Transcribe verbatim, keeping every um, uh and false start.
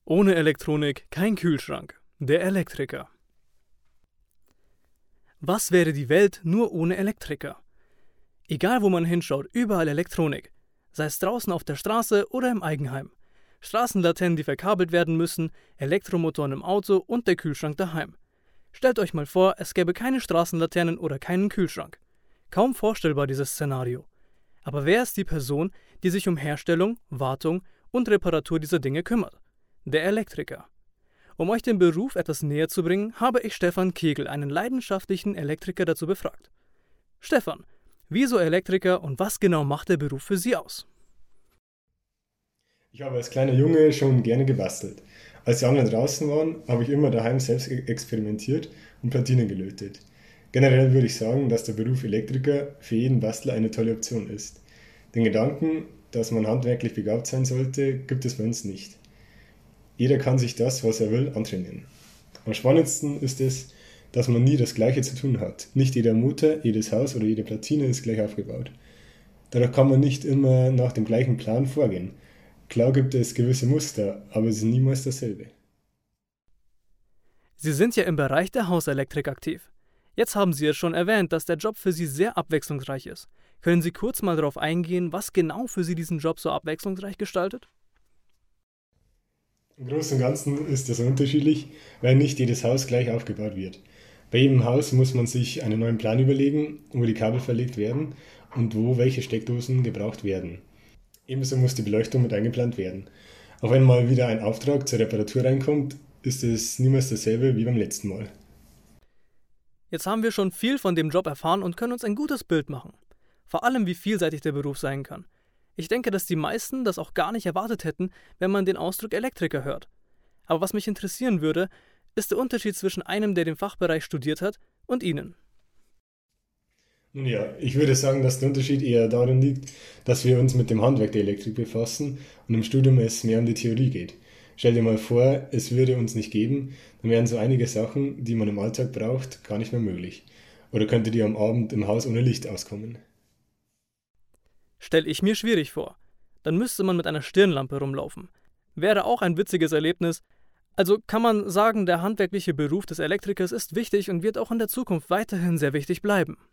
Ohne Elektronik kein Kühlschrank. Der Elektriker. Was wäre die Welt nur ohne Elektriker? Egal wo man hinschaut, überall Elektronik. Sei es draußen auf der Straße oder im Eigenheim. Straßenlaternen, die verkabelt werden müssen, Elektromotoren im Auto und der Kühlschrank daheim. Stellt euch mal vor, es gäbe keine Straßenlaternen oder keinen Kühlschrank. Kaum vorstellbar dieses Szenario. Aber wer ist die Person, die sich um Herstellung, Wartung und Reparatur dieser Dinge kümmert? Der Elektriker. Um euch den Beruf etwas näher zu bringen, habe ich Stefan Kegel, einen leidenschaftlichen Elektriker, dazu befragt. Stefan, wieso Elektriker und was genau macht der Beruf für Sie aus? Ich habe als kleiner Junge schon gerne gebastelt. Als die anderen draußen waren, habe ich immer daheim selbst e- experimentiert und Platinen gelötet. Generell würde ich sagen, dass der Beruf Elektriker für jeden Bastler eine tolle Option ist. Den Gedanken, dass man handwerklich begabt sein sollte, gibt es bei uns nicht. Jeder kann sich das, was er will, antrainieren. Am spannendsten ist es, dass man nie das Gleiche zu tun hat. Nicht jeder Motor, jedes Haus oder jede Platine ist gleich aufgebaut. Dadurch kann man nicht immer nach dem gleichen Plan vorgehen. Klar gibt es gewisse Muster, aber sie sind niemals dasselbe. Sie sind ja im Bereich der Hauselektrik aktiv. Jetzt haben Sie ja schon erwähnt, dass der Job für Sie sehr abwechslungsreich ist. Können Sie kurz mal darauf eingehen, was genau für Sie diesen Job so abwechslungsreich gestaltet? Im Großen und Ganzen ist das unterschiedlich, weil nicht jedes Haus gleich aufgebaut wird. Bei jedem Haus muss man sich einen neuen Plan überlegen, wo die Kabel verlegt werden und wo welche Steckdosen gebraucht werden. Ebenso muss die Beleuchtung mit eingeplant werden. Auch wenn mal wieder ein Auftrag zur Reparatur reinkommt, ist es niemals dasselbe wie beim letzten Mal. Jetzt haben wir schon viel von dem Job erfahren und können uns ein gutes Bild machen. Vor allem, wie vielseitig der Beruf sein kann. Ich denke, dass die meisten das auch gar nicht erwartet hätten, wenn man den Ausdruck Elektriker hört. Aber was mich interessieren würde, ist der Unterschied zwischen einem, der den Fachbereich studiert hat, und Ihnen. Nun ja, ich würde sagen, dass der Unterschied eher darin liegt, dass wir uns mit dem Handwerk der Elektrik befassen und im Studium es mehr um die Theorie geht. Stell dir mal vor, es würde uns nicht geben, dann wären so einige Sachen, die man im Alltag braucht, gar nicht mehr möglich. Oder könntet ihr am Abend im Haus ohne Licht auskommen? Stell ich mir schwierig vor. Dann müsste man mit einer Stirnlampe rumlaufen. Wäre auch ein witziges Erlebnis. Also kann man sagen, der handwerkliche Beruf des Elektrikers ist wichtig und wird auch in der Zukunft weiterhin sehr wichtig bleiben.